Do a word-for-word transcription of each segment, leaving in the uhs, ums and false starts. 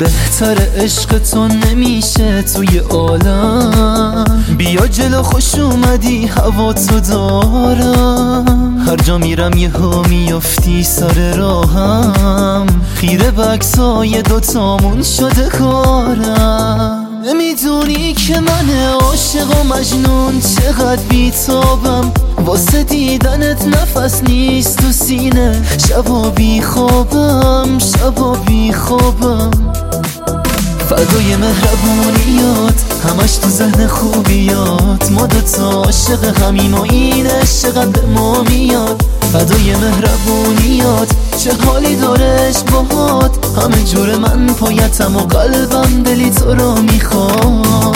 بهتر عشق تو نمیشه توی عالم. بیا جلو خوش اومدی هوا تو دارم، هر جا میرم یه ها میافتی سر راهم. خیره بکسای دوتامون شده کارم. نمیدونی که من عاشق و مجنون چقدر بیتابم، واسه دیدنت نفس نیست تو سینه. شبا بی خوابم شبا بی خوابم، فدای مهربونیات همش تو ذهن خوبیات. ما دوتا عاشق همیم و این عشقت به ما میاد. فدای مهربونیات چه حالی دارش باهات، همه جور من پایتم و قلبم دلی تو رو میخواد.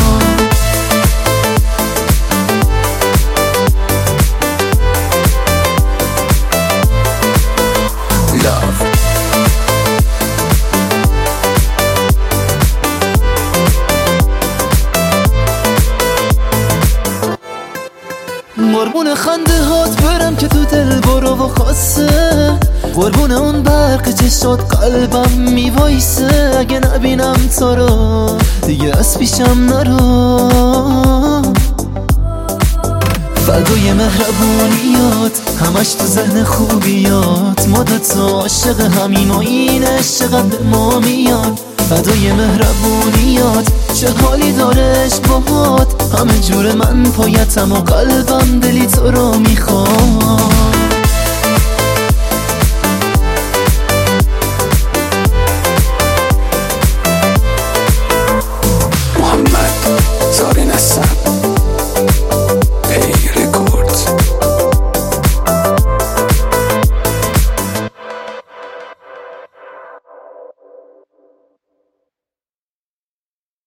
قربون خنده هات برم که تو دل برو و خاصه، قربون اون برق چشات قلبم میوایسه. اگه نبینم تو رو دیگه از پیشم نرو. فدای مهربونیات همش تو ذهن خوبیات. ما دوتا عاشق همیم و این عشقت به ما میاد. فدای مهربونیات چه حالی دارش باهات، همه جور من پایتم و قلبم دلی تو رو میخواد.